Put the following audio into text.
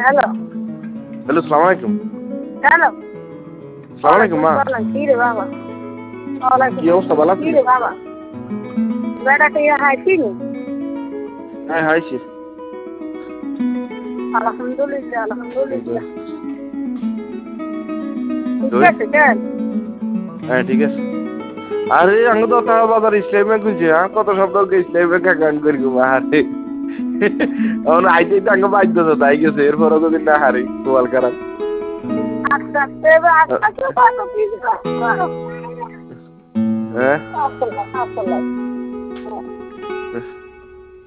Hello hello, সালাম আলাইকুম। Hello সালাম আলাইকুম মা। কি রে বাবা কি অবস্থা, ভালো কি আছেন? রে বাবা বেড়াতে হাইছি নি হ্যাঁ, হাইছি। আলহামদুলিল্লাহ আলহামদুলিল্লাহ ঠিক তুই? আছে চল হ্যাঁ, ঠিক আছে। আরে আঙ্গ তো তাও বাজার ইসলামে খুঁজছে, কত শব্দ ইসলামে কাকান করি গো আরে এখন আইতে আঙ্গ বাধ্য তো তাই গেছে, এরপরও যদি না হারি গোয়াল খারাপ। আস্তে আস্তে এবার আস্তে আস্তে কত কি হ্যাঁ, আসলে